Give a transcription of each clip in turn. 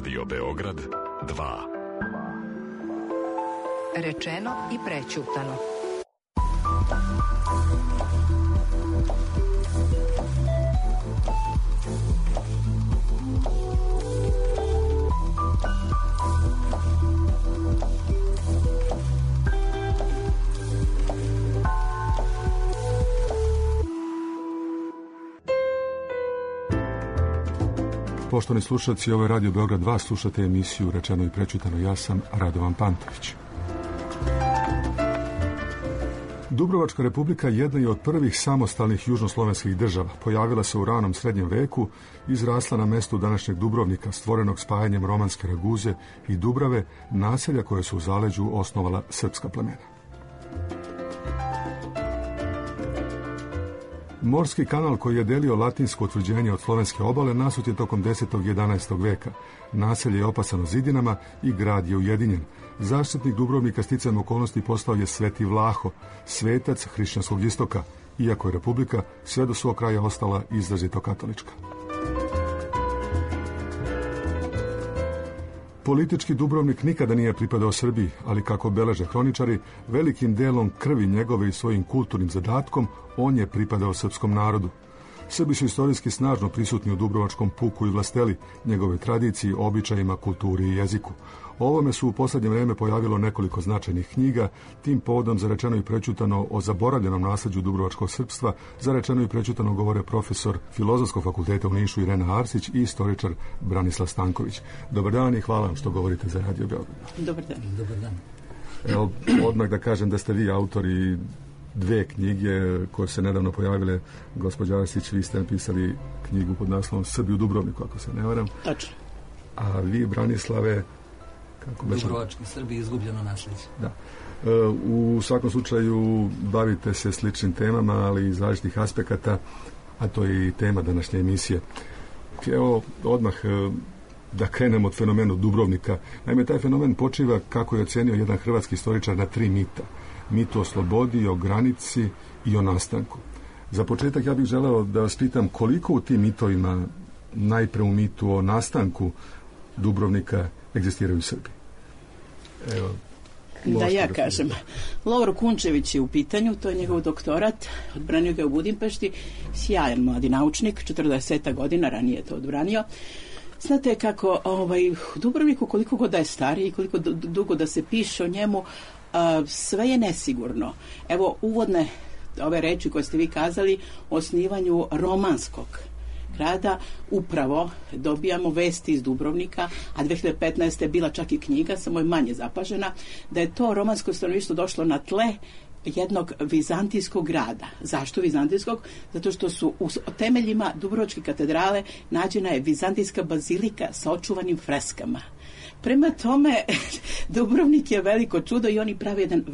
Radio Beograd 2. Rečeno i prećutano. Poštovani slušalci, ovo je Radio Beograd 2, slušate emisiju Rečeno i prećutano. Ja sam Radovan Pantović. Dubrovačka republika jedna je od prvih samostalnih južnoslovenskih država. Pojavila se u ranom srednjem veku, izrasla na mestu današnjeg Dubrovnika, stvorenog spajanjem romanske Raguze i Dubrave, naselja koje su u zaleđu osnovala srpska plemena. Morski kanal koji je delio latinsko utvrđenje od slovenske obale nasut je tokom 10. i 11. veka. Naselje je opasano zidinama i grad je ujedinjen. Zaštitnik Dubrovnika sticajem okolnosti postao je Sveti Vlaho, svetac hrišćanskog istoka, iako je republika sve do svog kraja ostala izrazito katolička. Politički Dubrovnik nikada nije pripadao Srbiji, ali kako beleže hroničari, velikim delom krvi njegove i svojim kulturnim zadatkom on je pripadao srpskom narodu. Srbi su istorijski snažno prisutni u dubrovačkom puku i vlasteli, njegove tradiciji, običajima, kulturi i jeziku. O ovome su u posljednje vreme pojavilo nekoliko značajnih knjiga, tim povodom za Rečeno i prećutano o zaboravljenom nasleđu dubrovačkog srpstva, za Rečeno i prećutano govore profesor Filozofskog fakulteta u Nišu Irena Arsić i istoričar Branislav Stanković. Dobar dan i hvala vam što govorite za Radio Beograd. Dobar dan. Dobar dan. Evo, odmah da kažem da ste vi autori dve knjige koje se nedavno pojavile. Gospođa Arsić, vi ste napisali knjigu pod naslovom Srbi u Dubrovniku, ako se ne varam. Tačno. A vi, Branislave, Dubrovački Srbi, izgubljeno naslijeđe. Da. U svakom slučaju bavite se sličnim temama, ali iz različitih aspekata, a to je i tema današnje emisije. Evo, odmah da krenemo od fenomenu Dubrovnika. Naime, taj fenomen počiva, kako je ocenio jedan hrvatski istoričar, na 3 mita. Mit o slobodi, o granici i o nastanku. Za početak ja bih želeo da vas pitam koliko u tim mitovima, najpre u mitu o nastanku Dubrovnika, egzistiraju Srbi. Evo, da ja kažem. Lovro Kunčević je u pitanju, to je njegov doktorat, odbranio ga u Budimpešti, sjajan mladi naučnik, 40 godina, ranije je to odbranio. Znate kako, u Dubrovniku koliko god da je stariji i koliko dugo da se piše o njemu, sve je nesigurno. Evo, uvodne ove reči koje ste vi kazali o osnivanju romanskog grada, upravo dobijamo vesti iz Dubrovnika, a 2015. je bila čak i knjiga, samo je manje zapažena, da je to romansko stanovništvo došlo na tle jednog vizantijskog grada. Zašto vizantijskog? Zato što su u temeljima Dubrovačke katedrale nađena je vizantijska bazilika sa očuvanim freskama. Prema tome, Dubrovnik je veliko čudo i oni prave jedan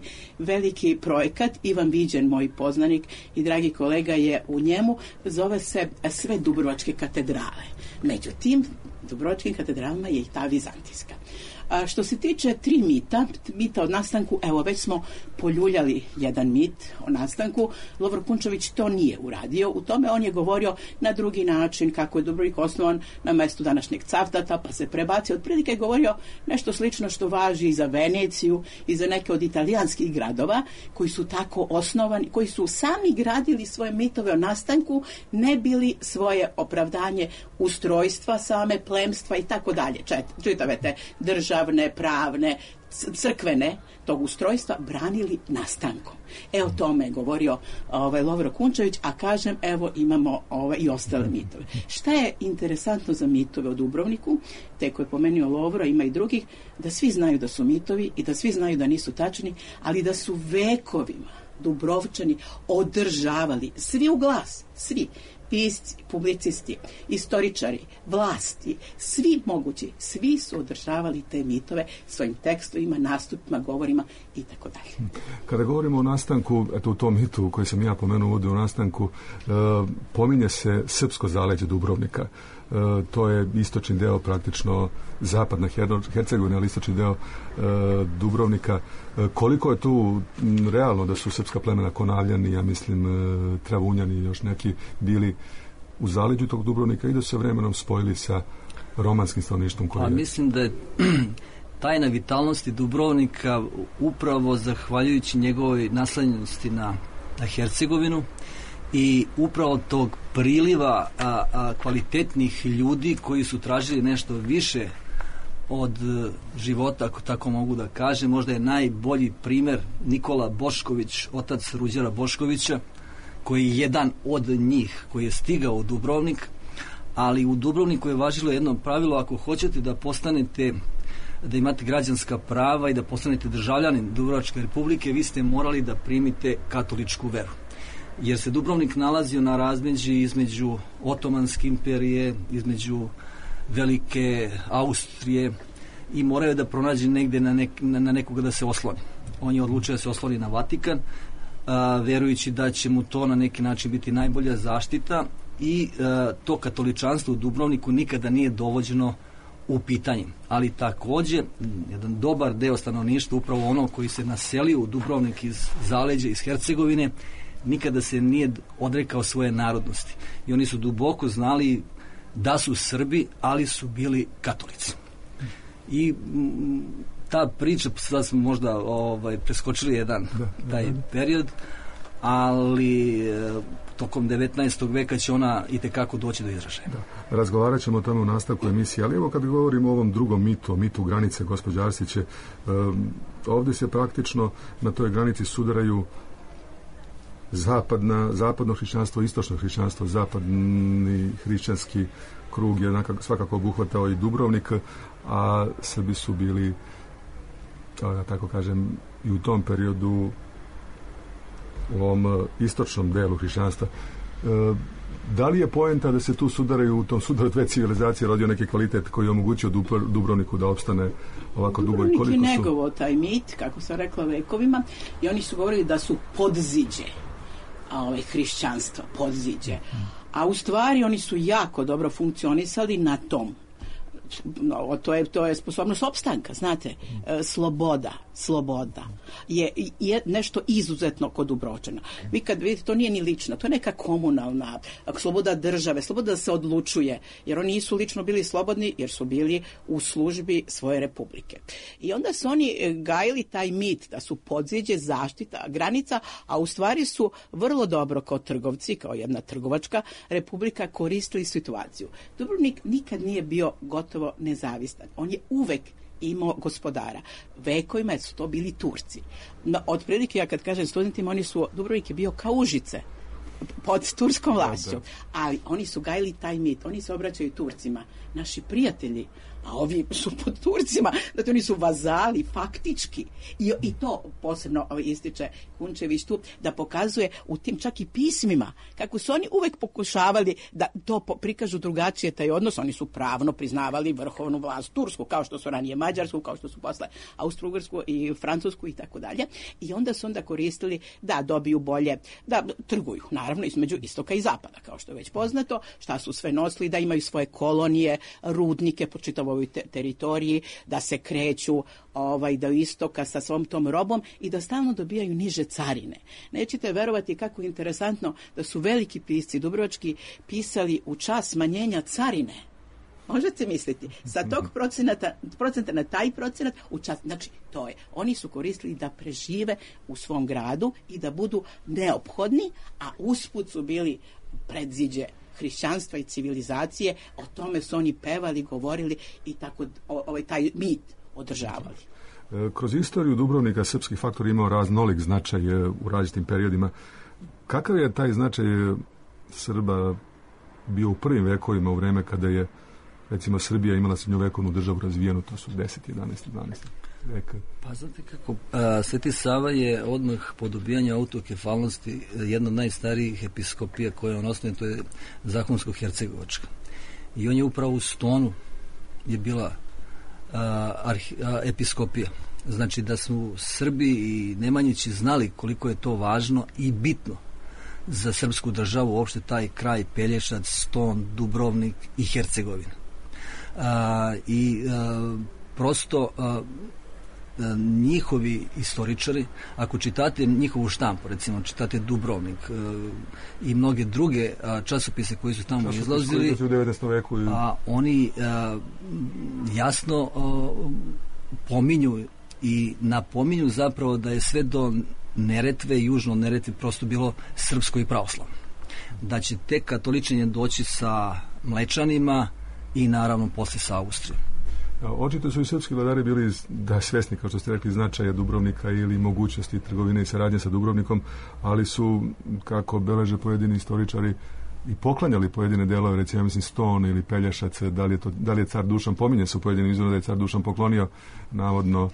veliki projekat. Ivan Viđen, moj poznanik i dragi kolega, je u njemu, zove se Sve Dubrovačke katedrale. Međutim, Dubrovačkim katedralama je i ta vizantijska. A što se tiče 3 mita o nastanku, evo već smo poljuljali jedan mit o nastanku. Lovro Kunčević to nije uradio. U tome on je govorio na drugi način, kako je Dubrovnik osnovan na mestu današnjeg Cavtata, pa se prebacio. Otprilike je govorio nešto slično što važi i za Veneciju i za neke od italijanskih gradova koji su tako osnovani, koji su sami gradili svoje mitove o nastanku, ne bili svoje opravdanje ustrojstva, same plemstva i tako dalje. Čitave te državne, pravne, crkvene tog ustrojstva branili nastankom. O tome je govorio Lovro Kunčević, a kažem, evo imamo i ostale mitove. Šta je interesantno za mitove o Dubrovniku, te koje je pomenuo Lovro, ima i drugih, da svi znaju da su mitovi i da svi znaju da nisu tačni, ali da su vekovima Dubrovčani održavali, svi u glas, svi, pisci, publicisti, istoričari, vlasti, svi mogući, svi su održavali te mitove svojim tekstovima, nastupima, govorima i tako dalje. Kada govorimo o nastanku, eto u tom mitu koji sam ja pomenuo ovdje o nastanku, pominje se srpsko zaleđe Dubrovnika. To je istočni deo, praktično zapadna Hercegovina, ali istočni deo Dubrovnika. Koliko je tu realno da su srpska plemena Konavljani, ja mislim Travunjani i još neki bili u zaleđu tog Dubrovnika i da su se vremenom spojili sa romanskim stanovništvom? Pa mislim da je tajna vitalnosti Dubrovnika upravo zahvaljujući njegovoj naslanjenosti na Hercegovinu i upravo tog priliva kvalitetnih ljudi koji su tražili nešto više od života, ako tako mogu da kažem. Možda je najbolji primer Nikola Bošković, otac Ruđera Boškovića, koji je jedan od njih koji je stigao u Dubrovnik, ali u Dubrovniku je važilo jedno pravilo: ako hoćete da postanete, da imate građanska prava i da postanete državljanin Dubrovačke republike, vi ste morali da primite katoličku veru. Jer se Dubrovnik nalazio na razmeđi između Otomanske imperije, između Velike Austrije i moraju da pronađe negde na nekoga da se osloni. On je odlučio da se osloni na Vatikan, verujući da će mu to na neki način biti najbolja zaštita i to katoličanstvo u Dubrovniku nikada nije dovođeno u pitanje. Ali takođe, jedan dobar deo stanovništva, upravo ono koji se naselio u Dubrovnik iz zaleđa, iz Hercegovine, nikada se nije odrekao svoje narodnosti. I oni su duboko znali da su Srbi, ali su bili katolici. I ta priča, sad smo možda preskočili jedan taj period, ali tokom 19. veka će ona itekako doći do izražaja. Razgovarat ćemo o tome u nastavku emisije, ali evo kad govorimo o ovom drugom mitu, o mitu granice, gospođa Arsiće, ovdje se praktično na toj granici sudaraju zapadno hrišćanstvo, istočno hrišćanstvo. Zapadni hrišćanski krug je svakako obuhvatao i Dubrovnik, a Srbi su bili, da tako kažem, i u tom periodu u ovom istočnom delu hrišćanstva. Da li je poenta da se tu sudaraju, u tom sudaru dve civilizacije rodio neki kvalitet koji je omogućio Dubrovniku da opstane ovako dugo? Dubrovnik je negovo taj mit, kako sam rekla, vekovima, i oni su govorili da su podziđe hrišćanstva, podziđe. A u stvari oni su jako dobro funkcionisali na tom. To je sposobnost opstanka, znate, sloboda je nešto izuzetno kod Dubrovčana. Vi kad vidite, to nije ni lično, to je neka komunalna sloboda države, sloboda da se odlučuje, jer oni nisu lično bili slobodni, jer su bili u službi svoje republike. I onda su oni gajili taj mit da su podziđe, zaštita, granica, a u stvari su vrlo dobro kao trgovci, kao jedna trgovačka republika, koristili situaciju. Dubrovnik nikad nije bio gotovo nezavistan. On je uvek imao gospodara. Vekovima su to bili Turci. No, otprilike, ja kad kažem studentima, Dubrovnik je bio kao Užice pod turskom vlašću. Ali oni su gajili taj mit. Oni se obraćaju Turcima. Naši prijatelji, a ovi su pod Turcima, znači oni su vazali faktički. I to posebno ističe Kunčević tu, da pokazuje u tim čak i pismima kako su oni uvek pokušavali da to prikažu drugačije taj odnos. Oni su pravno priznavali vrhovnu vlast tursku, kao što su ranije Mađarsku, kao što su posle Austrougarsku i Francusku i tako dalje. I onda su koristili da dobiju bolje, da trguju, naravno, između istoka i zapada, kao što je već poznato, šta su sve nosili, da imaju svoje kolonije, rudnike po čitavoj teritoriji, da se kreću do istoka sa svom tom robom i da stalno dobijaju niže carine. Nećete verovati kako je interesantno da su veliki pisci dubrovački pisali u čas smanjenja carine. Možete misliti, sa tog procenta na taj procenat u čas, znači to je. Oni su koristili da prežive u svom gradu i da budu neophodni, a usput su bili predziđe hrišćanstva i civilizacije. O tome su oni pevali, govorili i tako taj mit održavali. Kroz istoriju Dubrovnika srpski faktor imao raznolik značaj u različitim periodima. Kakav je taj značaj Srba bio u prvim vekovima, u vreme kada je, recimo, Srbija imala srednjovekovnu državu razvijenu, to su 10, 11, 12 veka? Pa znate kako, Sveti Sava je odmah po dobijanju autokefalnosti jedna od najstarijih episkopija koje on osnovi, to je Zahumsko-hercegovačka. I on je upravo u Stonu je bila episkopija. Znači da su Srbi i Nemanjići znali koliko je to važno i bitno za srpsku državu, uopšte taj kraj Pelješac, Ston, Dubrovnik i Hercegovina. Prosto njihovi istoričari, ako čitate njihovu štampu, recimo čitate Dubrovnik i mnoge druge časopise koji su tamo izlazili, u 19. veku oni jasno pominju i napominju zapravo da je sve do Neretve, južno od Neretve prosto bilo srpsko i pravoslavno. Da će tek katoličenje doći sa Mlečanima i naravno posle sa Austrijom. Očito su i srpski vladari bili svesni, kao što ste rekli, značaja Dubrovnika ili mogućnosti trgovine i saradnje sa Dubrovnikom, ali su, kako beleže pojedini istoričari, i poklanjali pojedine delove, recimo, mislim, Ston ili Pelješac, da li je car Dušan, pominje se u pojedinim izvorima da je car Dušan poklonio, navodno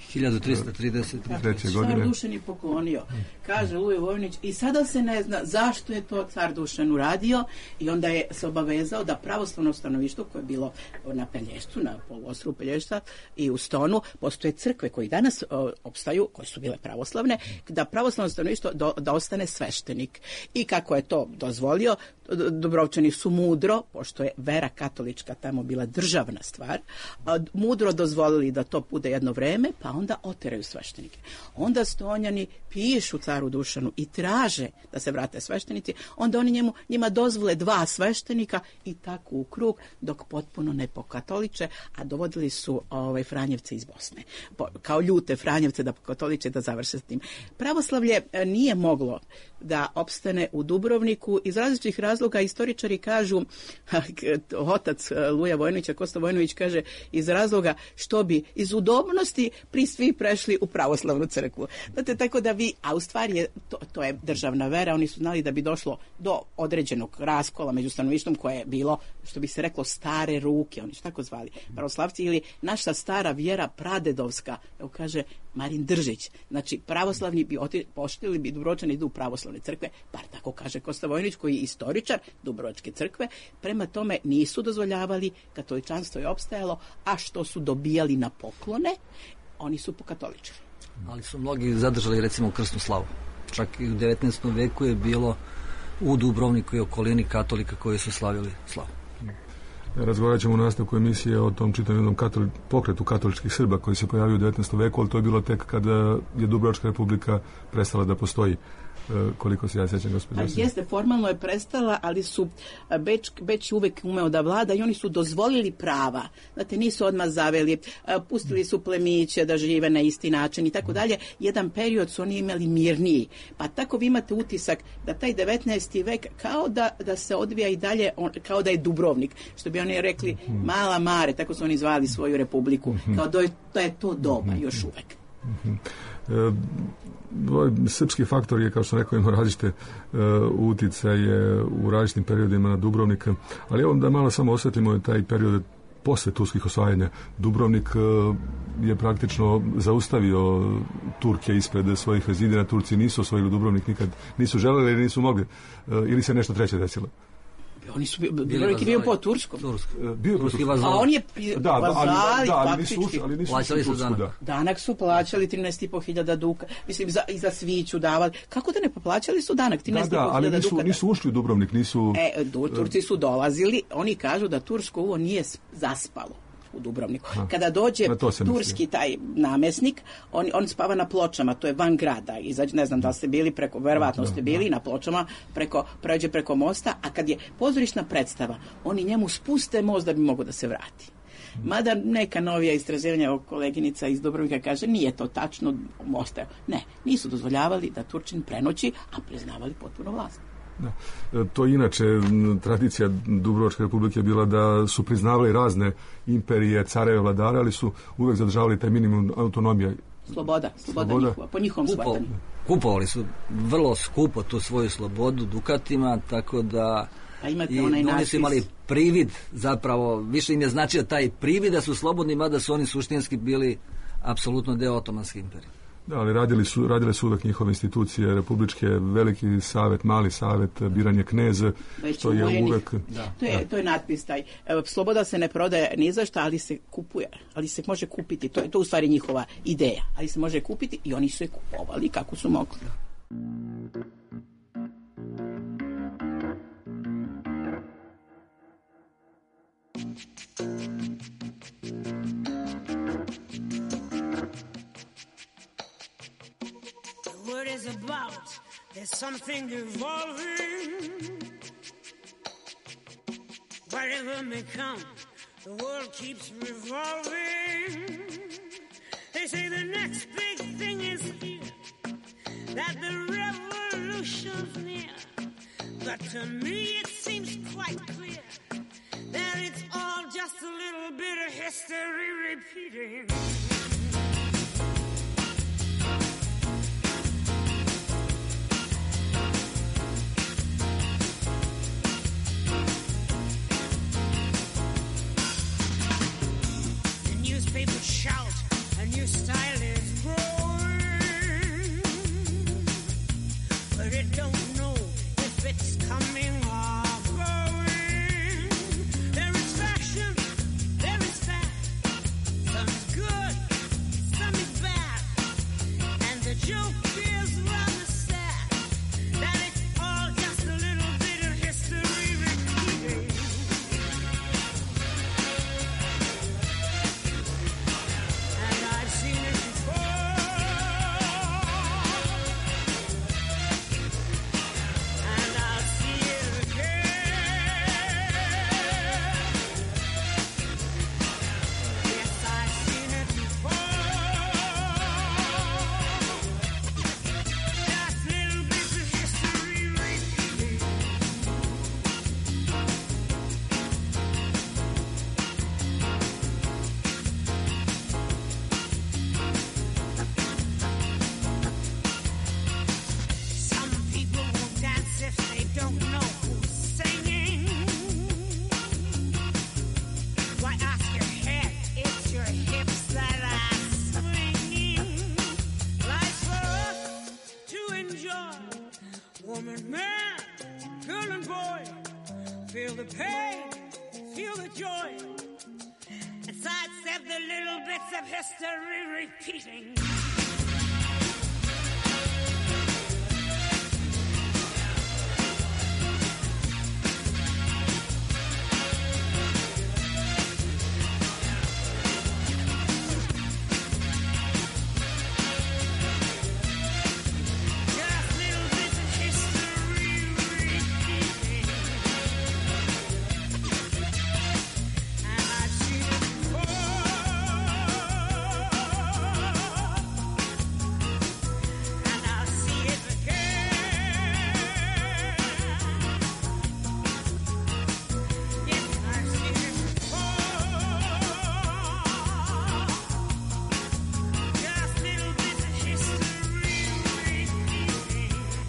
1333. godine. Car Dušan je poklonio, kaže Luje Vojnić, i sada se ne zna zašto je to car Dušan uradio, i onda je se obavezao da pravoslavno stanovništvo koje je bilo na Pelješcu, na poluostrvu Pelješca i u Stonu, postoje crkve koji danas opstaju, koje su bile pravoslavne, da pravoslavno stanovništvo da ostane sveštenik. I kako je to dozvolio, Dubrovčani su mudro, pošto je vera katolička tamo bila državna stvar, mudro dozvolili da to bude jedno vreme, pa onda oteraju sveštenike. Onda Stonjani pišu caru Dušanu i traže da se vrate sveštenici, onda oni njima dozvole 2 sveštenika i tako u krug, dok potpuno ne pokatoliče, a dovodili su Franjevce iz Bosne. Kao ljute Franjevce da pokatoliče, da završe s tim. Pravoslavlje nije moglo da opstane u Dubrovniku iz različitih razloga. Istoričari kažu, otac Luja Vojnovića, Kosta Vojnović kaže, iz razloga što bi iz udobnosti svi prešli u pravoslavnu crkvu. Znate, tako da a u stvari to je državna vera, oni su znali da bi došlo do određenog raskola među stanovništvom koje je bilo, što bi se reklo, stare ruke, oni su tako zvali, pravoslavci, ili naša stara vjera pradedovska, evo kaže Marin Držić. Znači, pravoslavni bi poštili bi Dubrovčani idu u pravoslavne crkve, bar tako kaže Kosta Vojnović, koji je istoričar Dubrovačke crkve. Prema tome nisu dozvoljavali, katoličanstvo je opstajalo, a što su dobijali na poklone, oni su pokatoličili. Ali su mnogi zadržali, recimo, krsnu slavu. Čak i u 19. veku je bilo u Dubrovniku i okolini katolika koji su slavili slavu. Razgovarat ćemo u nastavku emisije o tom čitavom pokretu katoličkih Srba koji se pojavio u 19. veku, ali to je bilo tek kada je Dubrovačka republika prestala da postoji. Koliko se ja sjećam, gospođo. Jeste, formalno je prestala, ali su Beč uvek umeo da vlada i oni su dozvolili prava. Znate, nisu odmah zaveli, pustili su plemiće da žive na isti način i tako dalje. Jedan period su oni imali mirniji. Pa tako vi imate utisak da taj 19. vek kao da se odvija i dalje, kao da je Dubrovnik. Što bi oni rekli, Mala Mare, tako su oni zvali svoju republiku. Kao da je to doba još uvek. Srpski faktor je, kao što rekao, ima različite uticaje u različitim periodima na Dubrovnik, ali evo da malo samo osvetlimo taj period posle turskih osvajanja. Dubrovnik je praktično zaustavio Turke ispred svojih zidina. Turci nisu osvojili Dubrovnik, nikad nisu želeli ili nisu mogli, ili se nešto treće desilo. Oni su bio po turskom. Turski vazali. A on je vazali, ali nisu plaćali su danak. Danak su plaćali 13.500 duka. Mislim, i za sviću davali. Kako da ne plaćali su danak 13.500 duka? Ali nisu ušli u Dubrovnik, nisu... Turci su dolazili, oni kažu da tursko uvo nije zaspalo u Dubrovniku. Kada dođe turski taj namesnik, on spava na Pločama, to je van grada. Ne znam da li ste bili verovatno ste bili na Pločama, pređe preko mosta, a kad je pozorišna predstava, oni njemu spuste most da bi mogao da se vrati. Mada neka novija istraživanja koleginica iz Dubrovnika kaže, nije to tačno, mosta. Ne, nisu dozvoljavali da Turčin prenoći, a priznavali potpuno vlast. Da. To inače tradicija Dubrovačke republike je bila da su priznavali razne imperije, careve, vladare, ali su uvek zadržavali taj minimum autonomije. Sloboda njihova, po njihovom shvatanju. Kupovali su vrlo skupo tu svoju slobodu dukatima, tako da i oni su imali privid, zapravo više im je značio taj privid da su slobodni, mada su oni suštinski bili apsolutno deo Otomanske imperije. Da, ali radile su uvek njihove institucije republičke, veliki savet, mali savet, biranje kneza, što je uvek... To je natpis taj. Sloboda se ne prodaje ni za šta, ali se kupuje, ali se može kupiti. To je u stvari njihova ideja, ali se može kupiti i oni su je kupovali kako su mogli. word is about. There's something evolving. Whatever may come, the world keeps revolving. They say the next big thing is here, that the revolution's near. But to me it seems quite clear that it's all just a little bit of history repeating. The newspapers shout, a new style is growing, but it don't know if it's coming or going. There is fashion, there is fat. Some is good, some is bad. And the joke is rather sad, that it's all just a little bit of history repeating. And I've seen it before, and I'll see it again. Yes, I've seen it before. Just little bits of history repeating. Some people won't dance if they don't know who's singing. Why ask your head? It's your hips that are swinging. Life's for us to enjoy. Woman, man, girl and boy, feel the pain, feel the joy, and sidestep the little bits of history repeating. Just little bits of history repeating. And I've seen it before, and I'll see it again. Yes, I've seen it before. Just little bits of history repeating.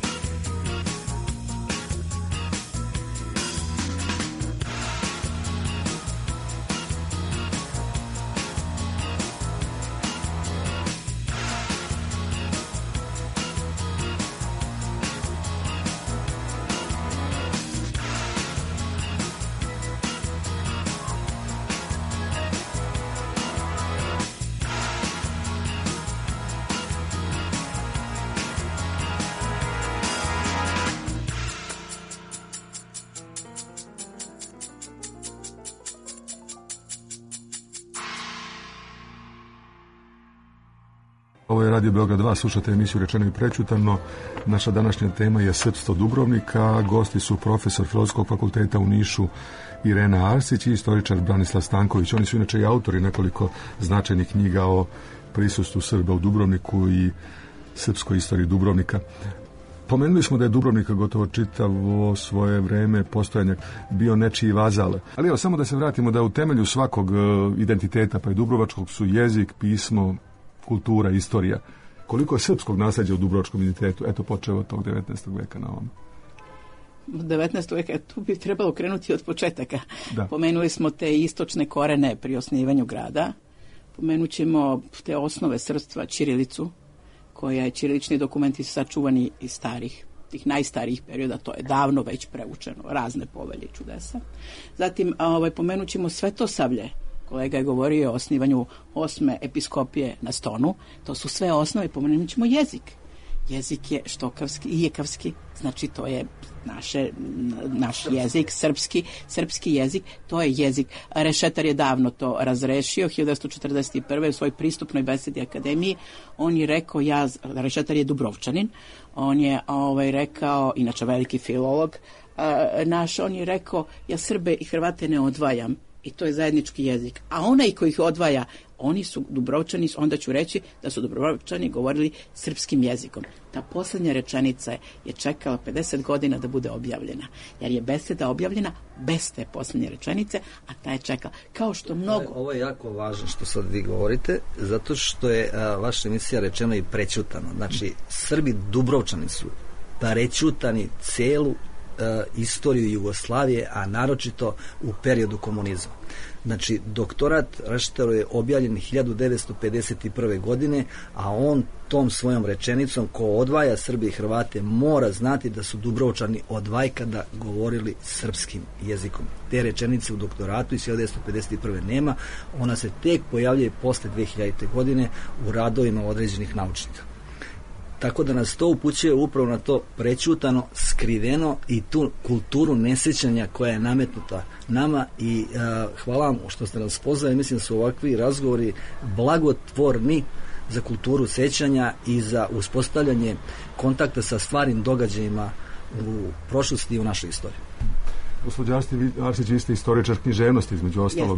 Ovo je Radio Beograd 2, slušate emisiju Rečeno i prećutano. Naša današnja tema je srpstvo Dubrovnika. Gosti su profesor Filozofskog fakulteta u Nišu Irena Arsić i istoričar Branislav Stanković. Oni su inače i autori nekoliko značajnih knjiga o prisustvu Srba u Dubrovniku i srpskoj istoriji Dubrovnika. Pomenuli smo da je Dubrovnik gotovo čitavo svoje vreme postojanja bio nečiji vazal. Ali evo, samo da se vratimo da u temelju svakog identiteta, pa i dubrovačkog, su jezik, pismo, kultura, istorija. Koliko je srpskog nasleđa u dubrovačkom identitetu? Eto, počeo od tog 19. veka na ovom. 19. veka, tu bi trebalo krenuti od početaka. Da. Pomenuli smo te istočne korene pri osnivanju grada. Pomenut ćemo te osnove srpstva, ćirilicu, koja je ćirilični dokumenti sačuvani iz starih, tih najstarijih perioda, to je davno već preučeno, razne povelje i čudesa. Zatim pomenut ćemo Svetosavlje. Kolega je govorio o osnivanju 8. episkopije na Stonu. To su sve osnove, pomenut ćemo jezik. jezik je štokavski i jekavski, znači to je naš jezik, srpski jezik, to je jezik. Rešetar je davno to razrešio, 1941. u svojoj pristupnoj besedi akademiji, on je rekao, Rešetar je Dubrovčanin, on je rekao, inače veliki filolog naš, on je rekao, ja Srbe i Hrvate ne odvajam, i to je zajednički jezik. A onaj koji ih odvaja, oni su Dubrovčani, onda ću reći da su Dubrovčani govorili srpskim jezikom. Ta posljednja rečenica je čekala 50 godina da bude objavljena. Jer je beseda objavljena bez te posljednje rečenice, a ta je čekala. Kao što mnogo... Ovo je jako važno što sad vi govorite, zato što je vaša emisija rečeno i prećutano. Znači, Srbi Dubrovčani su prećutani celu istoriju Jugoslavije, a naročito u periodu komunizma. Znači, doktorat Rešetaru je objavljen 1951. godine, a on tom svojom rečenicom, ko odvaja Srbi i Hrvate, mora znati da su Dubrovčani od vajkada govorili srpskim jezikom. Te rečenice u doktoratu iz 1951. nema, ona se tek pojavljuje posle 2000. godine u radovima određenih naučnika. Tako da nas to upućuje upravo na to prećutano, skriveno i tu kulturu nesjećanja koja je nametnuta nama i hvala vam što ste nas pozvali. Mislim da su ovakvi razgovori blagotvorni za kulturu sećanja i za uspostavljanje kontakta sa stvarnim događajima u prošlosti i u našoj istoriji. Gospođa Arsić, vi ste istoričar književnosti, između ostalog.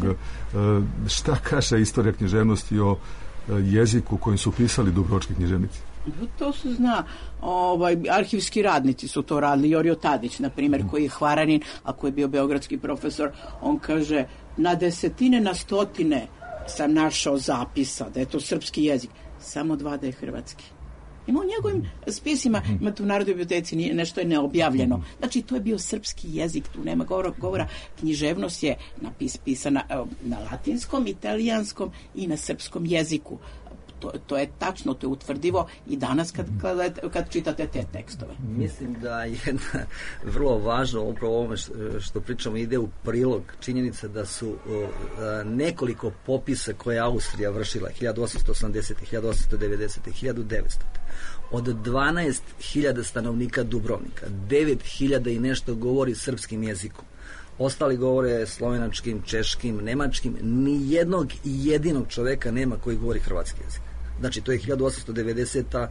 Šta kaže istorija književnosti o jeziku kojim su pisali dubrovački književnici? To se zna, arhivski radnici su to radili. Jorio Tadić, na primjer, koji je Hvaranin, a koji je bio beogradski profesor, on kaže, na desetine, na stotine sam našao zapisa da je to srpski jezik, samo 2 da je hrvatski. Ima u njegovim spisima, ima tu u Narodnoj biblioteci, nešto je neobjavljeno. Znači, to je bio srpski jezik, tu nema govora. Književnost je pisana na latinskom, italijanskom i na srpskom jeziku. To je tačno, to je utvrdivo i danas kad čitate te tekstove. Mislim da je vrlo važno upravo ovome što pričamo ide u prilog činjenica da su nekoliko popisa koje je Austrija vršila 1880. 1890. 1900. Od 12.000 stanovnika Dubrovnika 9.000 i nešto govori srpskim jezikom. Ostali govore slovenačkim, češkim, nemačkim. Ni jednog jedinog čoveka nema koji govori hrvatski jezik. Znači, to je 1890.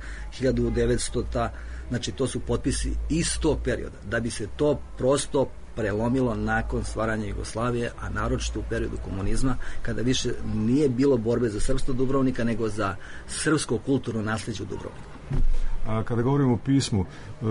1900. Znači, to su potpisi iz tog perioda. Da bi se to prosto prelomilo nakon stvaranja Jugoslavije, a naročito u periodu komunizma, kada više nije bilo borbe za srpstvo Dubrovnika, nego za srpsko kulturno nasljeđe u Dubrovniku. A kada govorimo o pismu,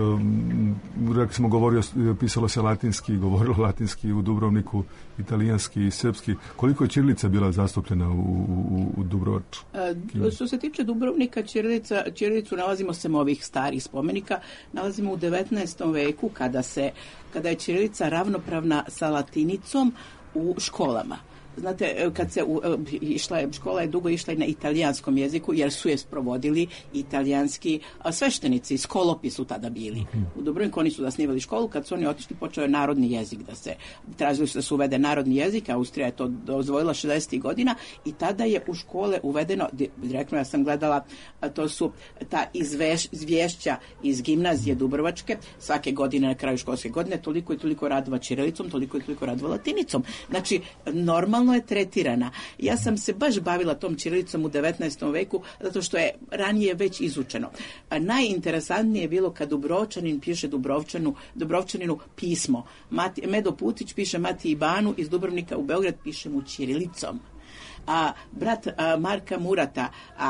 rekli smo, pisalo se latinski, govorilo latinski u Dubrovniku, italijanski i srpski. Koliko je ćirilica bila zastupljena u Dubrovaču? Što se tiče Dubrovnika, ćirilicu nalazimo sem ovih starih spomenika, nalazimo u 19. veku kada je ćirilica ravnopravna sa latinicom u školama. Znate, kad se škola je dugo išla i na italijanskom jeziku, jer su je sprovodili italijanski sveštenici, skolopi su tada bili. U Dubrovniku oni su zasnivali školu, kad su oni otišli, počeo je narodni jezik tražili su da se uvede narodni jezik, Austrija je to dozvolila 60. godina i tada je u škole uvedeno, direktno ja sam gledala, to su ta izvješća iz gimnazije Dubrovačke, svake godine na kraju školske godine, toliko i toliko radova ćirilicom, toliko i toliko radova latinicom. Znači, normalno je tretirana. Ja sam se baš bavila tom ćirilicom u 19. veku, zato što je ranije već izučeno. Najinteresantnije je bilo kad Dubrovčanin piše Dubrovčaninu pismo. Medo Putić piše Mati Ibanu iz Dubrovnika u Beograd, piše mu ćirilicom. A brat Marka Murata,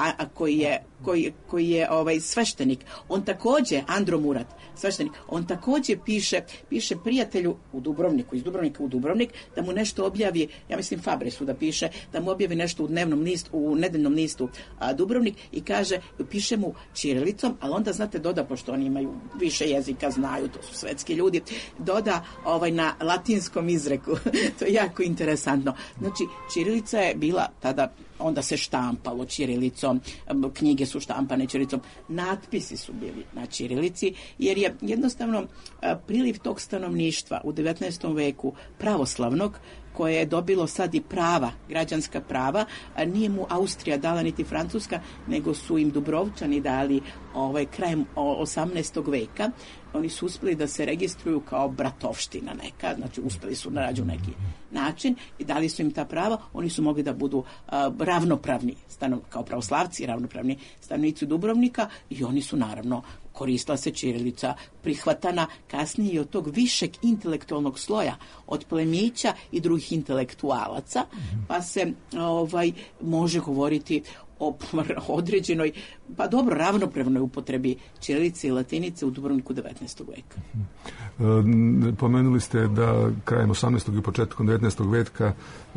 koji je sveštenik, on također, Andro Murat, sveštenik, on također piše prijatelju u Dubrovniku, iz Dubrovnika u Dubrovnik, da mu nešto objavi, ja mislim Fabresu da piše, da mu objavi nešto u nedeljnom listu Dubrovnik i kaže, piše mu ćirilicom, ali onda, znate, doda, pošto oni imaju više jezika, znaju, to su svetski ljudi, doda na latinskom izreku. To je jako interesantno. Znači, ćirilica je bila tada, onda se štampalo ćirilicom, knjige su štampane ćirilicom, natpisi su bili na ćirilici, jer je jednostavno priliv tog stanovništva u 19. veku pravoslavnog, koje je dobilo sad i prava, građanska prava, nije mu Austrija dala niti Francuska, nego su im Dubrovčani dali krajem 18. veka, oni su uspeli da se registruju kao bratovština neka, znači uspeli su nađu neki način i dali su im ta prava, oni su mogli da budu ravnopravni, kao pravoslavci, ravnopravni stanovnici Dubrovnika i oni su naravno koristila se ćirilica, prihvatana kasnije i od tog višeg intelektualnog sloja, od plemića i drugih intelektualaca, pa se može govoriti o određenoj, pa dobro, ravnopravnoj upotrebi ćirilice i latinice u Dubrovniku 19. veka. Pomenuli ste da krajem 18. i početkom 19. veka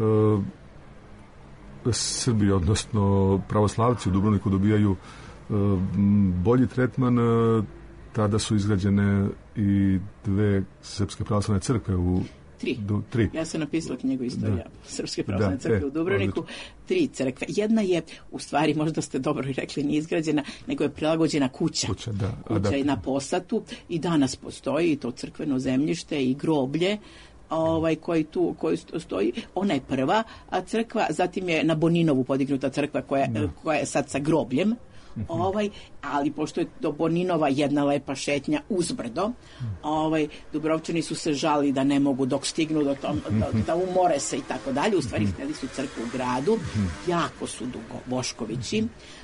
Srbi, odnosno pravoslavci u Dubrovniku dobijaju bolji tretman. Tada su izgrađene i 2 srpske pravoslavne crkve u tri. Ja sam napisala knjigu Istorija Srpske pravoslavne crkve u Dubrovniku. 3 crkve. Jedna je, u stvari, možda ste dobro i rekli, nije izgrađena, nego je prilagođena kuća je na Posatu i danas postoji i to crkveno zemljište i groblje koji stoji. Ona je prva crkva, zatim je na Boninovu podignuta crkva koja je sad sa grobljem. Ali pošto je do Boninova jedna lepa šetnja uzbrdo, Dubrovčani su se žali da ne mogu dok stignu da umore se i tako dalje. U stvari hteli su crkvu u gradu, jako su dugo Boškovići,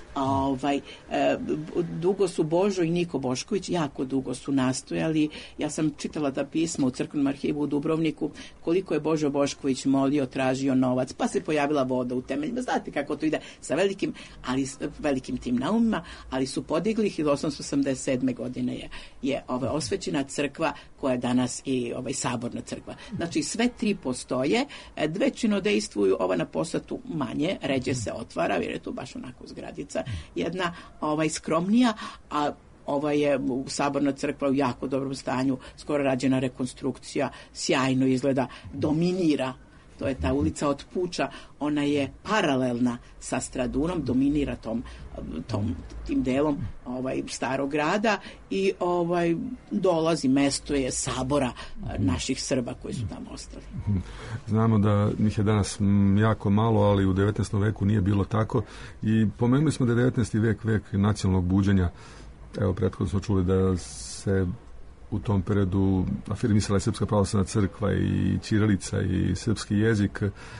dugo su Božo i Niko Bošković, jako dugo su nastojali. Ja sam čitala ta pisma u crkvenom arhivu u Dubrovniku, koliko je Božo Bošković molio, tražio novac, pa se pojavila voda u temeljima. Znate kako to ide sa velikim tim naumima, ali su podigli 1887. godine je osvećena crkva koja je danas i saborna crkva. Znači sve 3 postoje, 2 činodejstvuju, ova na Posatu manje, ređe se otvara, jer je to baš onako zgradica, jedna skromnija, a ova je saborna crkva u jako dobrom stanju, skoro rađena rekonstrukcija, sjajno izgleda, dominira. To je ta ulica od Puča, ona je paralelna sa Stradunom, dominira tim delom starog grada i dolazi, mesto je sabora naših Srba koji su tamo ostali. Znamo da njih je danas jako malo, ali u 19. veku nije bilo tako i pomenuli smo da je 19. vek nacionalnog buđenja. Evo, prethodno smo čuli da se u tom periodu afirmisala je Srpska pravoslavna crkva i ćirilica i srpski jezik.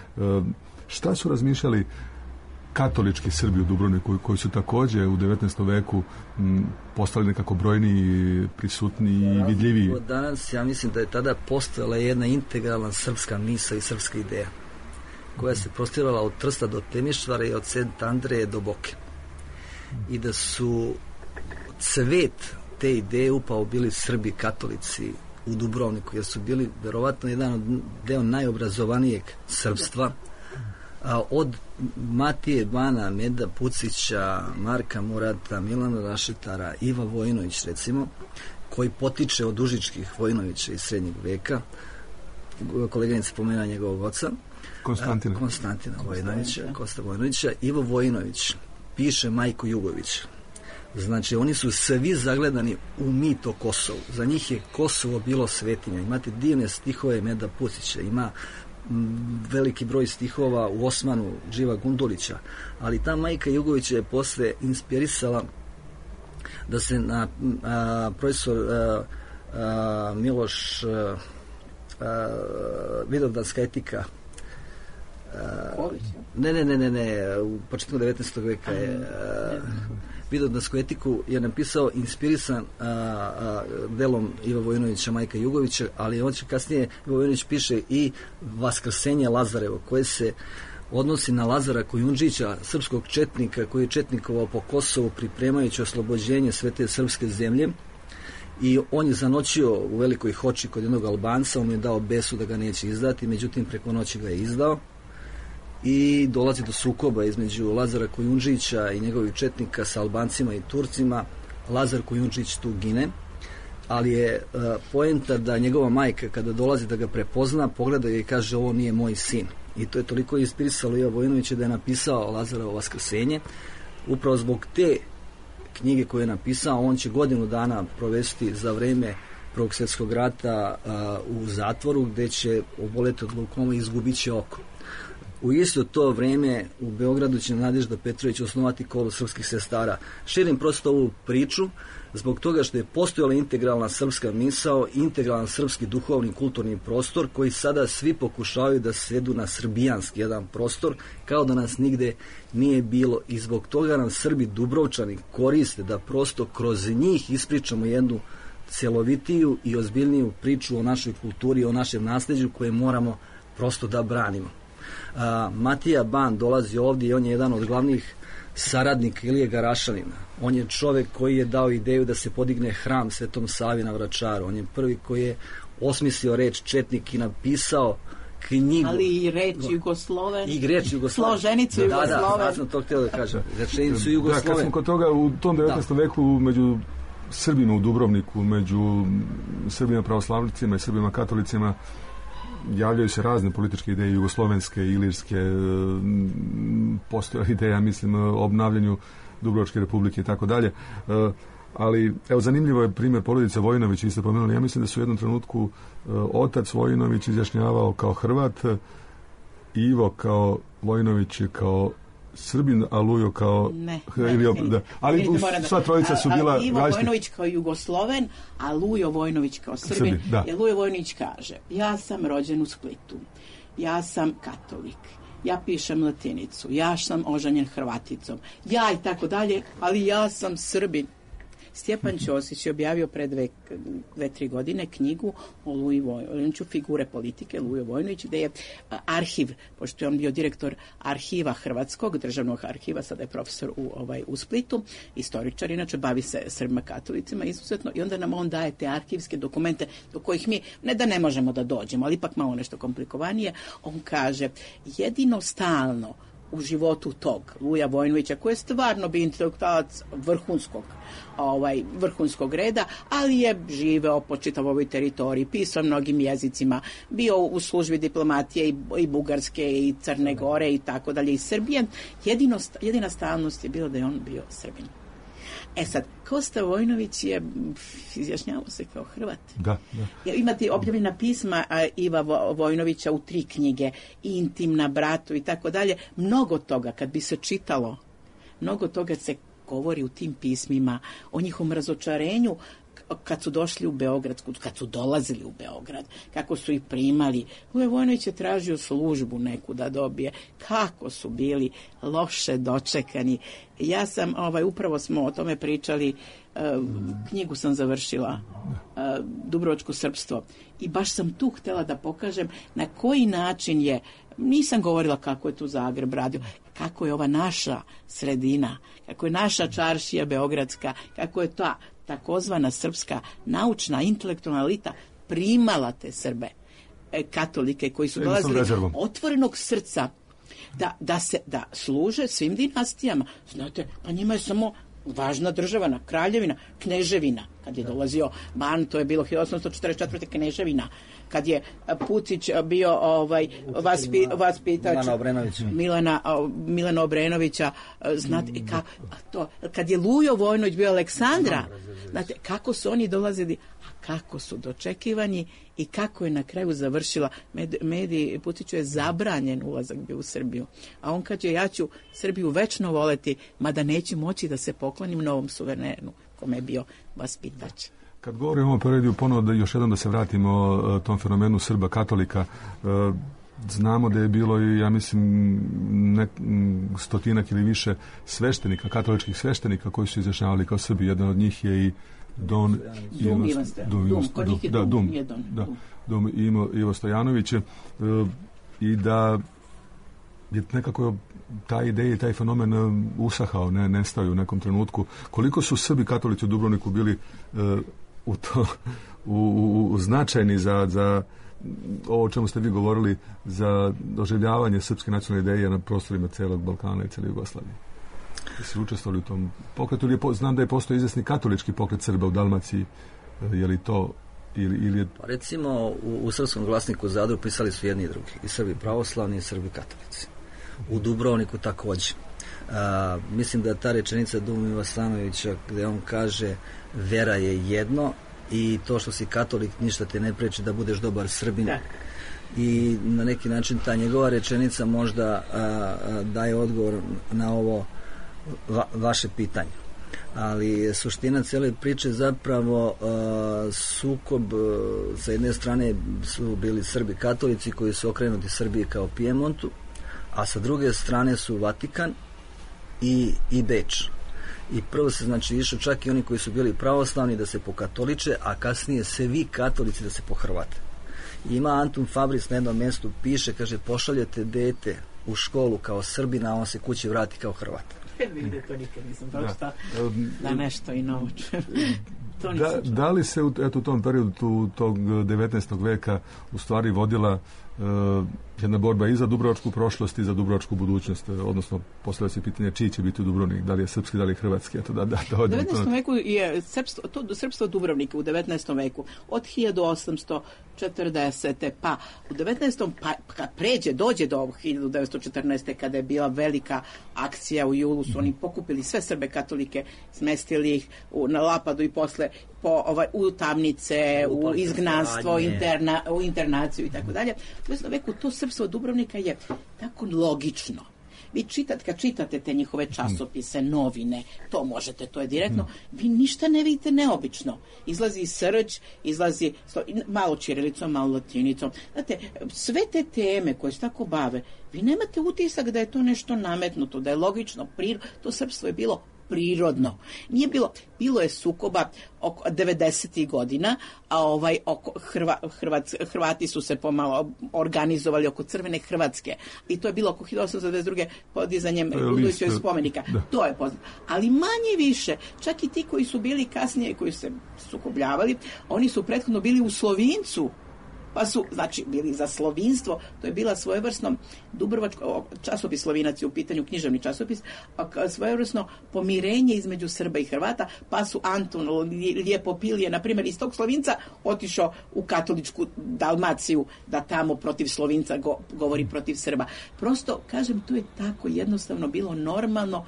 Šta su razmišljali katolički Srbi u Dubrovniku koji su također u 19. veku postali nekako brojniji, prisutni i vidljiviji? Danas ja mislim da je tada postojala jedna integralna srpska misa i srpska ideja koja se prostirala od Trsta do Temišvara i od Sent Andreje do Boke. I da su cvet te ideje upao bili Srbi katolici u Dubrovniku, jer su bili verovatno jedan deo najobrazovanijeg srpstva, od Matije Bana, Meda Pucića, Marka Murata, Milana Rašetara, Iva Vojinović recimo, koji potiče od Užičkih Vojinovića iz srednjeg veka. Koleganica pomena njegovog oca Konstantina Vojinovića, Kosta Vojinovića. Ivo Vojinović piše Majku Jugović. Znači, oni su svi zagledani u mit o Kosovu. Za njih je Kosovo bilo svetinja. Imate divne stihove Meda Pucića, ima veliki broj stihova u Osmanu Dživa Gundulića, ali ta Majka Jugovića je posle inspirisala da se na profesor Miloš Vidovdanska etika ne, u početku 19. veka je Vidovdansku etiku je napisao inspirisan delom Iva Vojinovića, Majka Jugovića, ali on će kasnije, Iva Vojinović piše i Vaskrsenje Lazarevo, koje se odnosi na Lazara Kojundžića, srpskog četnika koji je četnikovao po Kosovu pripremajući oslobođenje sve te srpske zemlje, i on je zanoćio u Velikoj Hoči kod jednog Albanca, on mu je dao besu da ga neće izdati, međutim preko noći ga je izdao i dolazi do sukoba između Lazara Kojundžića i njegovih četnika sa Albancima i Turcima. Lazar Kojundžić tu gine, ali je poenta da njegova majka kada dolazi da ga prepozna, pogleda ga i kaže ovo nije moj sin. I to je toliko inspirisalo Iva Vojinovića da je napisao Lazarovo Vaskrsenje. Upravo zbog te knjige koje je napisao, on će godinu dana provesti za vreme Prvog svjetskog rata u zatvoru, gde će oboleti od glaukome i izgubit će oko. U isto to vrijeme u Beogradu će Nadežda Petrović osnovati Kolu srpskih sestara. Širim prosto ovu priču zbog toga što je postojala integralna srpska misao, integralan srpski duhovni kulturni prostor koji sada svi pokušavaju da svedu na srbijanski jedan prostor kao da nas nigde nije bilo i zbog toga nam Srbi Dubrovčani koriste da prosto kroz njih ispričamo jednu cjelovitiju i ozbiljniju priču o našoj kulturi, o našem nasleđu koje moramo prosto da branimo. Matija Ban dolazi ovdje i on je jedan od glavnih saradnika Ilije Garašanina. On je čovjek koji je dao ideju da se podigne hram Svetom Savi na Vračaru. On je prvi koji je osmislio reč četnik i napisao knjigu. Ali i reč Jugosloven. I reč Jugosloven. Složenicu Jugosloven. Da, ja sam to htio da kažem. Rečenicu Jugosloven. Da, kad smo kod toga, u tom 19. veku među Srbima u Dubrovniku, među Srbima pravoslavnicima i Srbima katolicima javljaju se razne političke ideje, jugoslovenske, ilirske, postoje ideja, mislim, o obnavljanju Dubrovačke republike i tako dalje. Ali, evo, zanimljivo je primjer porodice Vojinović, vi ste pomenuli, ja mislim da su u jednom trenutku otac Vojinović izjašnjavao kao Hrvat, Ivo kao Vojinović kao Srbin, a Lujo kao... Ne. Ali sva trojica su bila... Ivo Vojnović kao Jugosloven, a Lujo Vojnović kao Srbin. Jer Lujo Vojnović kaže, ja sam rođen u Splitu, ja sam katolik, ja pišem latinicu, ja sam oženjen Hrvaticom, ja i tako dalje, ali ja sam Srbin. Stjepan Ćosić je objavio pre 2-3 godine knjigu o Luji Vojnoviću, figure politike Lujo Vojnović, gde je arhiv, pošto je on bio direktor arhiva Hrvatskog, državnog arhiva, sada je profesor u Splitu, istoričar, inače bavi se Srbima katolicima izuzetno, i onda nam on daje te arhivske dokumente do kojih mi, ne da ne možemo da dođemo, ali ipak malo nešto komplikovanije. On kaže, jedino stalno u životu tog Luja Vojnovića, koji je stvarno bio intelektualac vrhunskog reda, ali je živeo po čitavoj teritoriji, pisao mnogim jezicima, bio u službi diplomatije i Bugarske i Crne Gore i tako dalje i Srbije. Jedina stalnost je bilo da je on bio Srbin. E sad, Kosta Vojnović je izjašnjavao se kao Hrvat. Da. Imate objavljena pisma Iva Vojnovića u 3 knjige, Intimna, Bratu i tako dalje. Mnogo toga, kad bi se čitalo, mnogo toga se govori u tim pismima o njihovom razočarenju kad su došli u Beograd, kad su dolazili u Beograd, kako su ih primali. Lujo Vojnović je tražio službu neku da dobije. Kako su bili loše dočekani. Ja sam, upravo smo o tome pričali, knjigu sam završila, Dubrovačko srpstvo. I baš sam tu htjela da pokažem na koji način je, nisam govorila kako je tu Zagreb radio, kako je ova naša sredina, kako je naša čaršija beogradska, kako je ta takozvana srpska naučna intelektualna elita primala te Srbe, katolike koji su dolazili otvorenog srca da služe svim dinastijama. Znate, pa njima je samo važna država, kraljevina, kneževina. Kad je dolazio Ban, to je bilo 1844. kneževina. Kad je Pucić bio vaspitač Milana Obrenovića, znate, kad je Lujo Vojnović bio Aleksandra, znate, kako su oni dolazili, a kako su dočekivani i kako je na kraju završila. Mediji Puciću je zabranjen ulazak bio u Srbiju. A on kaže, ja ću Srbiju večno voleti, mada neću moći da se poklonim novom suverenu, kome je bio vaspitač. Kad govorimo o periodu, ponovo da još jednom da se vratimo tom fenomenu Srba katolika, znamo da je bilo i, ja mislim, stotinak ili više sveštenika, katoličkih sveštenika koji su izjašnjavali kao Srbi. Jedan od njih je i Dum Ivo Stojanović, i da je nekako ta ideja i taj fenomen usahao, nestao u nekom trenutku. Koliko su Srbi katolici u Dubrovniku bili u značajni za ovo o čemu ste vi govorili, za doživljavanje srpske nacionalne ideje na prostorima celog Balkana i cijele Jugoslavije? Jeste učestvovali u tom pokretu? Znam da je postoji izvesni katolički pokret Srba u Dalmaciji. Je li to ili je... Pa recimo u Srpskom glasniku Zadru pisali su jedni i drugi, i Srbi pravoslavni i Srbi katolici. U Dubrovniku također. Mislim da ta rečenica Duma Stanovića gdje on kaže vera je jedno i to što si katolik ništa te ne preči da budeš dobar Srbin. i na neki način ta njegova rečenica možda daje odgovor na ovo vaše pitanje. Ali suština cijele priče zapravo sukob, sa jedne strane su bili Srbi katolici koji su okrenuti Srbiji kao Pijemontu, a sa druge strane su Vatikan i Beč. I prvo se znači išlo čak i oni koji su bili pravoslavni da se pokatoliče, a kasnije svi katolici da se pohrvate. Ima Antun Fabris na jednom mjestu piše, kaže, pošaljete dete u školu kao Srbina, a on se kući vrati kao Hrvat. Vidite, to nikad nisam pročitala da nešto i novo čujem. Da li se u tom periodu tog 19. veka u stvari vodila jedna borba i za dubrovačku prošlost i za dubrovačku budućnost, odnosno postavlja se pitanje čiji će biti u Dubrovnik, da li je srpski, da li je hrvatski. U 19. veku je srpstvo Dubrovnika u 19. veku od 1840. pa u 19. pa kad dođe do 1914. kada je bila velika akcija u julu, su oni pokupili sve Srbe katolike, smestili ih na Lapadu i posle u tamnice, u izgnanstvo, u internaciju i tako dalje. U 19. veku to srpstvo Dubrovnika je tako logično. Vi kad čitate te njihove časopise, novine, to možete, to je direktno, vi ništa ne vidite neobično. Izlazi Srđ, izlazi malo ćirilicom, malo latinicom. Znate, sve te teme koje se tako bave, vi nemate utisak da je to nešto nametnuto, da je logično, to srpstvo je bilo prirodno. Nije bilo je sukoba oko 90. godina, a Hrvati su se pomalo organizovali oko Crvene Hrvatske. I to je bilo oko 1822. podizanjem Ludovićevog spomenika. Da. To je poznato. Ali manje više, čak i ti koji su bili kasnije, koji se sukobljavali, oni su prethodno bili u Slovincu, pa su, znači, bili za slovinstvo, to je bila svojevrsno dubrovačko, časopis Slovinac je u pitanju, književni časopis, svojevrsno pomirenje između Srba i Hrvata, pa su Antun Lijepopilije, na primjer, iz tog Slovinca otišao u katoličku Dalmaciju, da tamo protiv Slovinca govori protiv Srba. Prosto, kažem, to je tako jednostavno bilo normalno,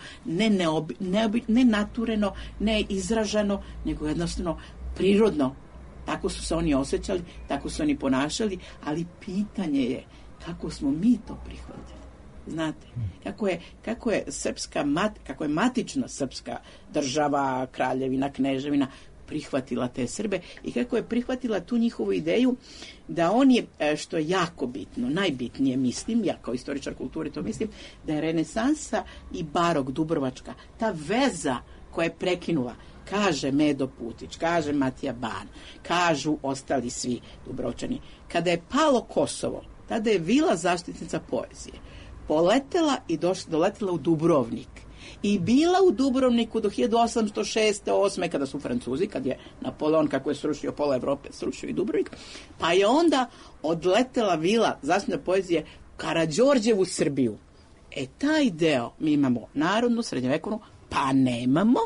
ne natureno, ne izraženo, nego jednostavno prirodno. Tako su se oni osjećali, tako su oni ponašali, ali pitanje je kako smo mi to prihvatili. Znate, kako je kako je matična srpska država, kraljevina, kneževina prihvatila te Srbe i kako je prihvatila tu njihovu ideju da on je, što je jako bitno, najbitnije mislim, ja kao istoričar kulture to mislim, da je renesansa i barok dubrovačka, ta veza koja je prekinula, kaže Medo Putić, kaže Matija Ban, kažu ostali svi Dubrovčani. Kada je palo Kosovo, tada je Vila zaštitnica poezije poletela i doletela u Dubrovnik. I bila u Dubrovniku do 1806-8, kada su Francuzi, kad je Napoleon, kako je srušio pola Evrope, srušio i Dubrovnik, pa je onda odletela Vila zaštitna poezije Karađorđevu Srbiju. Taj deo mi imamo narodnu, srednjovekovnu, pa nemamo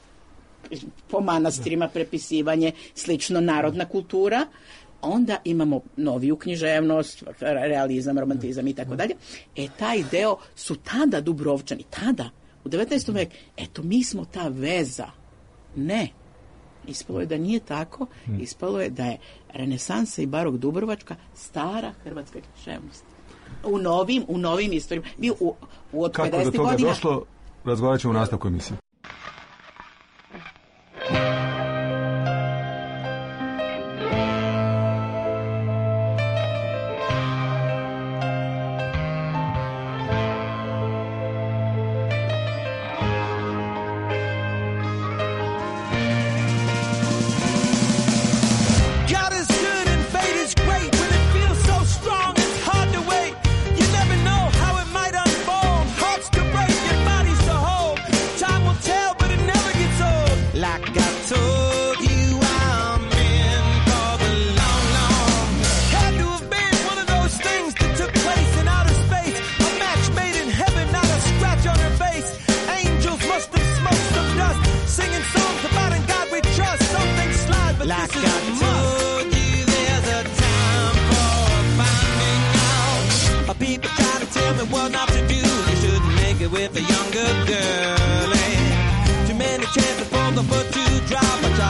po manastirima prepisivanje, slično narodna kultura, onda imamo noviju književnost, realizam, romantizam i tako dalje. Taj deo su tada Dubrovčani, tada, u 19. veku, mi smo ta veza. Ne. Ispalo je da nije tako, ispalo je da je renesansa i barok dubrovačka stara hrvatska književnost. U novim istorijama. Od 50. godina... Kako do toga došlo, razgovarat ćemo u nastavku emisije.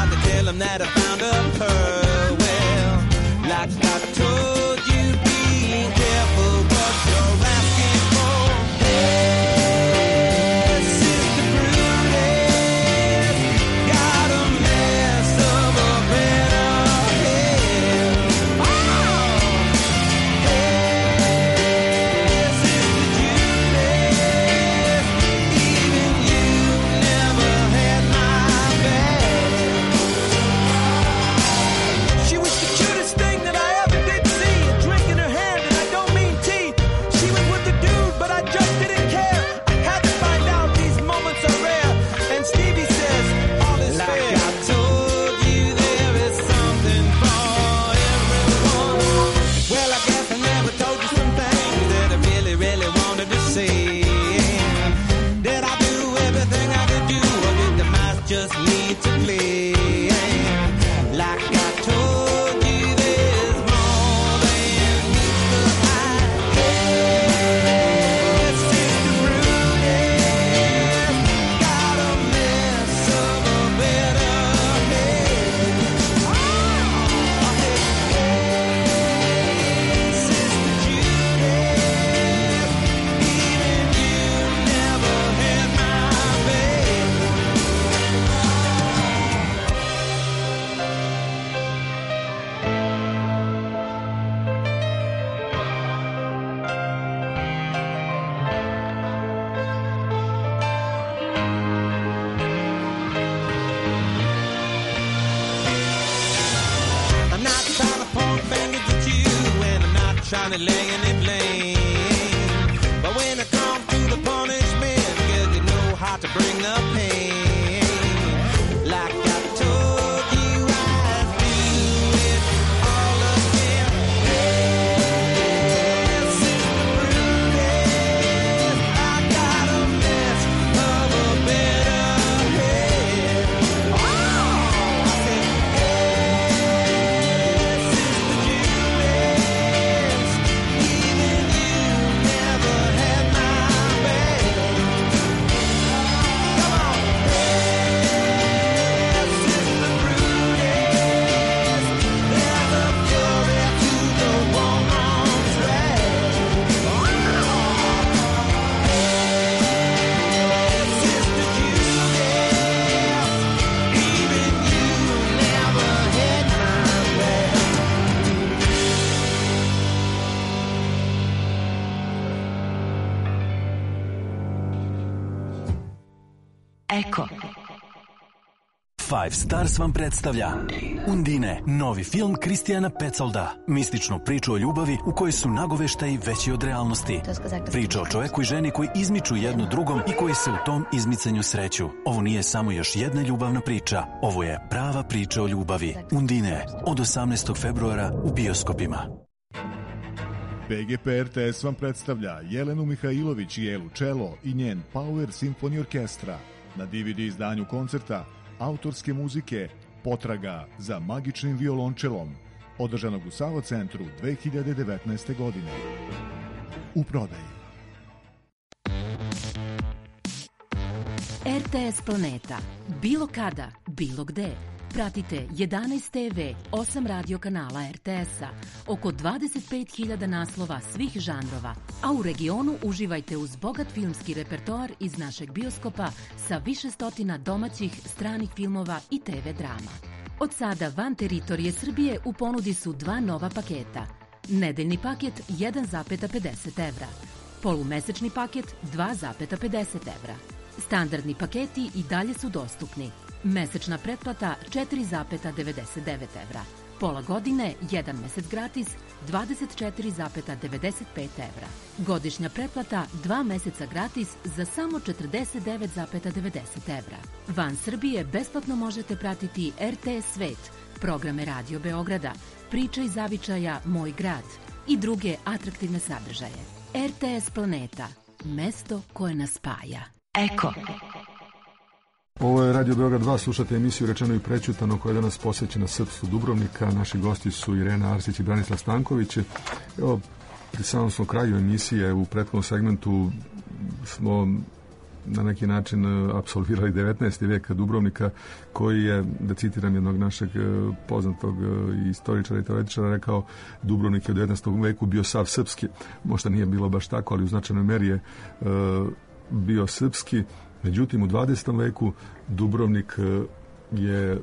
That I found a pearl. Well, like I told you trying to lay any blame. But when it comes to the punishment, girl, you know how to bring the pain. Like I told you, I'd do it all again. This is the brutest. I got a mess of a better head. Oh, I said, this is the Judas. Even you never had my back. Come on. This is the brutest. There's a fury to the one on track. This is the Judas. Even you never had my back. Eko. Five Stars vam predstavlja Undine, novi film Kristijana Petsolda. Mističnu priču o ljubavi u kojoj su nagoveštaji veći od realnosti. Priča o čoveku i ženi koji izmiču jedno drugom i koji se u tom izmicanju sreću. Ovo nije samo još jedna ljubavna priča. Ovo je prava priča o ljubavi. Undine, od 18. februara u bioskopima. PGP RTS vam predstavlja Jelenu Mihajlović i Elu Čelo i njen Power Symphony Orkestra. Na DVD izdanju koncerta autorske muzike Potraga za magičnim violončelom, održanog u Savo centru 2019. godine. U prodaji. RTS Planeta. Bilo kada, bilo gde. Pratite 11 TV, 8 radio kanala RTS-a, oko 25.000 naslova svih žanrova, a u regionu uživajte uz bogat filmski repertoar iz našeg bioskopa sa više stotina domaćih, stranih filmova i TV drama. Od sada van teritorije Srbije u ponudi su dva nova paketa. Nedeljni paket 1,50 evra, polumesečni paket 2,50 evra. Standardni paketi i dalje su dostupni. Mesečna pretplata 4,99 evra. Pola godine, 1 mesec gratis, 24,95 evra. Godišnja pretplata 2 meseca gratis za samo 49,90 evra. Van Srbije besplatno možete pratiti RTS Svet, programe Radio Beograda, Priče iz zavičaja Moj grad i druge atraktivne sadržaje. RTS Planeta, mesto koje nas spaja. Eko. Ovo je Radio Beograd 2, slušate emisiju Rečeno i prećutano koja je danas posvećena srpstvu Dubrovnika. Naši gosti su Irena Arsić i Branislav Stanković. Evo, pri samom smo kraju emisije, u prethodnom segmentu smo na neki način apsolvirali 19. vijek Dubrovnika, koji je, da citiram jednog našeg poznatog istoričara i teoretičara, rekao Dubrovnik je u 19. veku bio sav srpski. Možda nije bilo baš tako, ali u značajnoj meri je bio srpski. Međutim, u 20. veku Dubrovnik je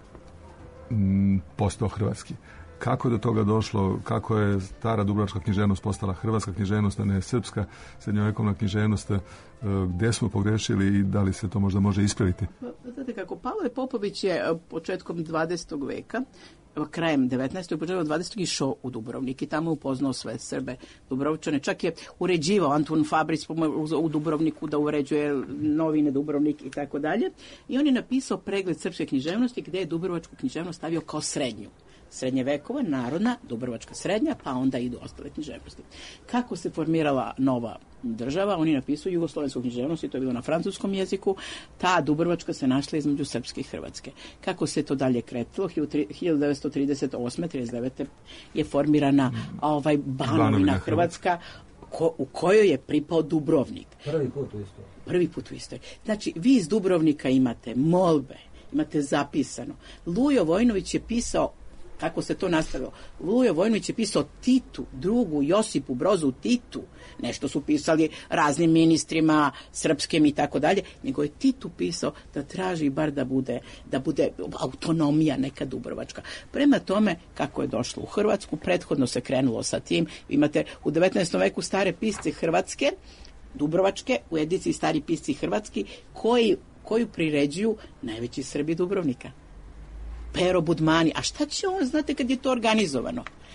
postao hrvatski. Kako je do toga došlo, kako je stara dubrovačka književnost postala hrvatska književnost, a ne srpska srednjovekovna književnost, gdje smo pogrešili i da li se to možda može ispraviti? Znate kako, Pavle Popović je početkom 20. veka, krajem 19. i početkom 20. išao u Dubrovnik i tamo upoznao sve Srbe Dubrovčane. Čak je uređivao Antun Fabric u Dubrovniku da uređuje novine Dubrovnik i tako dalje. I on je napisao pregled srpske književnosti gdje je dubrovačku književnost stavio kao srednju. Srednjevekova, narodna, dubrovačka srednja, pa onda idu ostale književnosti. Kako se formirala nova država? On je napisao jugoslovensku književnost i to je bilo na francuskom jeziku. Ta dubrovačka se našla između srpske i hrvatske. Kako se to dalje kretilo? 1938. 39. je formirana Banovina Hrvatska, u kojoj je pripao Dubrovnik. Prvi put u istoriji. Znači, vi iz Dubrovnika imate molbe, imate zapisano. Lujo Vojnović je pisao, kako se to nastavilo, Lujo Vojnović je pisao Titu, drugu Josipu Brozu Titu, nešto su pisali raznim ministrima, srpskim i tako dalje, nego je Titu pisao da traži bar da bude autonomija neka dubrovačka. Prema tome, kako je došlo u Hrvatsku, prethodno se krenulo sa tim, imate u 19. veku stare pisce hrvatske, dubrovačke, u ediciji stari pisci hrvatski, koju priređuju najveći Srbi Dubrovnika. Pero Budmani. A šta će on, znate, kad je to organizovano?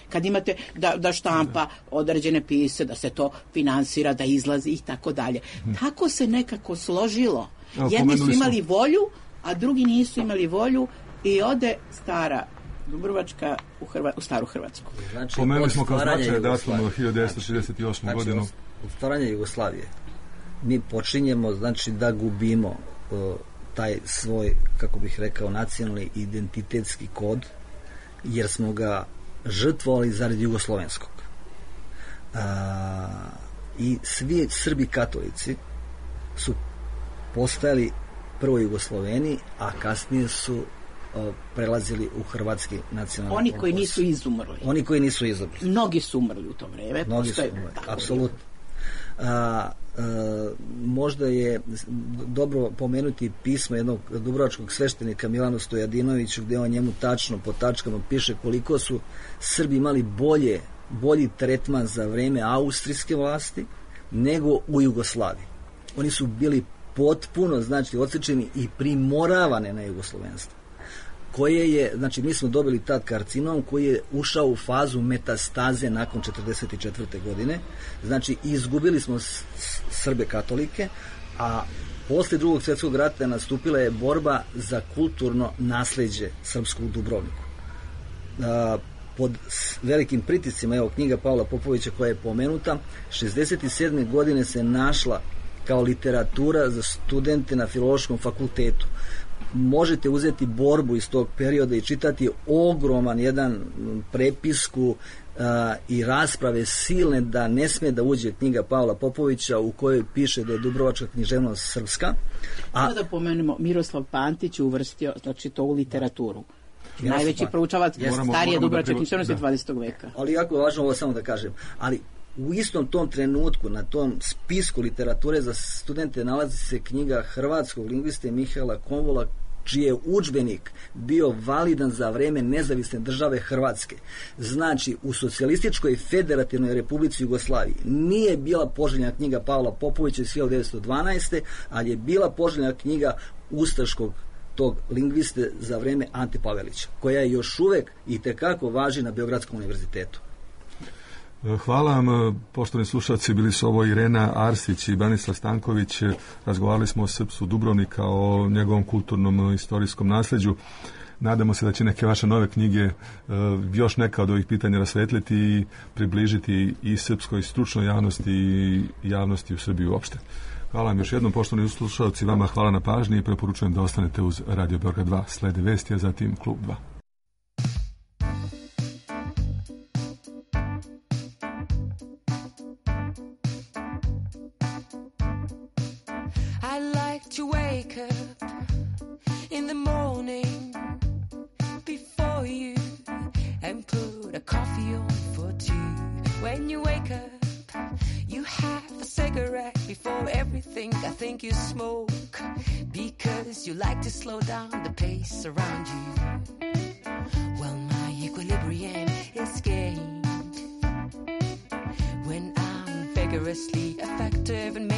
kad imate da štampa određene pise, da se to finansira, da izlazi i tako dalje. Tako se nekako složilo. Jedni su imali volju, a drugi nisu imali volju i ode stara Dubrovačka u staru Hrvatsku. Znači, pomenuli smo kao značaj datum 1968. godinu. Od stvaranja Jugoslavije mi počinjemo, znači, da gubimo taj svoj, kako bih rekao, nacionalni identitetski kod, jer smo ga žrtvovali zaradi jugoslovenskog. I svi Srbi katolici su postajali prvo Jugosloveni, a kasnije su prelazili u hrvatski nacionalni Oni koji nisu izumrli. Oni koji nisu izumrli. Mnogi su umrli u to vreme. Mnogi su umrli, apsolutno. Možda je dobro pomenuti pismo jednog dubrovačkog sveštenika Milana Stojadinovića, gdje on njemu tačno po tačkama piše koliko su Srbi imali bolji tretman za vreme austrijske vlasti nego u Jugoslaviji. Oni su bili potpuno, znači, odsečeni i primoravane na jugoslovenstvo, koje je, znači, mi smo dobili tad karcinom koji je ušao u fazu metastaze nakon 1944. godine, znači izgubili smo Srbe katolike, a posle Drugog svjetskog rata nastupila je borba za kulturno nasleđe srpskog u Dubrovniku. Pod velikim pritiscima, evo, knjiga Pavla Popovića koja je pomenuta, 67. godine se našla kao literatura za studente na Filološkom fakultetu. Možete uzeti borbu iz tog perioda i čitati ogroman jedan prepisku i rasprave silne da ne sme da uđe knjiga Pavla Popovića u kojoj piše da je Dubrovačka književnost srpska. Da pomenemo, Miroslav Pantić uvrstio, znači, to u literaturu. Najveći proučavac starije Dubrovačke književnosti 20. veka. Ali jako važno ovo samo da kažem. Ali u istom tom trenutku, na tom spisku literature za studente, nalazi se knjiga hrvatskog lingviste Mihaela Konvola, čiji je udžbenik bio validan za vreme nezavisne države Hrvatske. Znači, u Socijalističkoj federativnoj Republici Jugoslaviji nije bila poželjna knjiga Pavla Popovića iz 1912. ali je bila poželjna knjiga ustaškog tog lingviste za vreme Ante Pavelića, koja je još uvek i tekako važi na Beogradskom univerzitetu. Hvala vam, poštovani slušalci, bili su ovo Irena Arsić i Branislav Stanković. Razgovarali smo o srpstvu Dubrovnika, o njegovom kulturnom istorijskom nasljeđu. Nadamo se da će neke vaše nove knjige još neka od ovih pitanja rasvetliti i približiti i srpskoj stručnoj javnosti i javnosti u Srbiji uopšte. Hvala vam još jednom, poštovani slušalci, vama hvala na pažnji i preporučujem da ostanete uz Radio Beograd 2. Slede vesti, a zatim Klub 2. To wake up in the morning before you and put a coffee on for two. When you wake up, you have a cigarette before everything. I think you smoke because you like to slow down the pace around you. Well, my equilibrium is gained when I'm vigorously effective and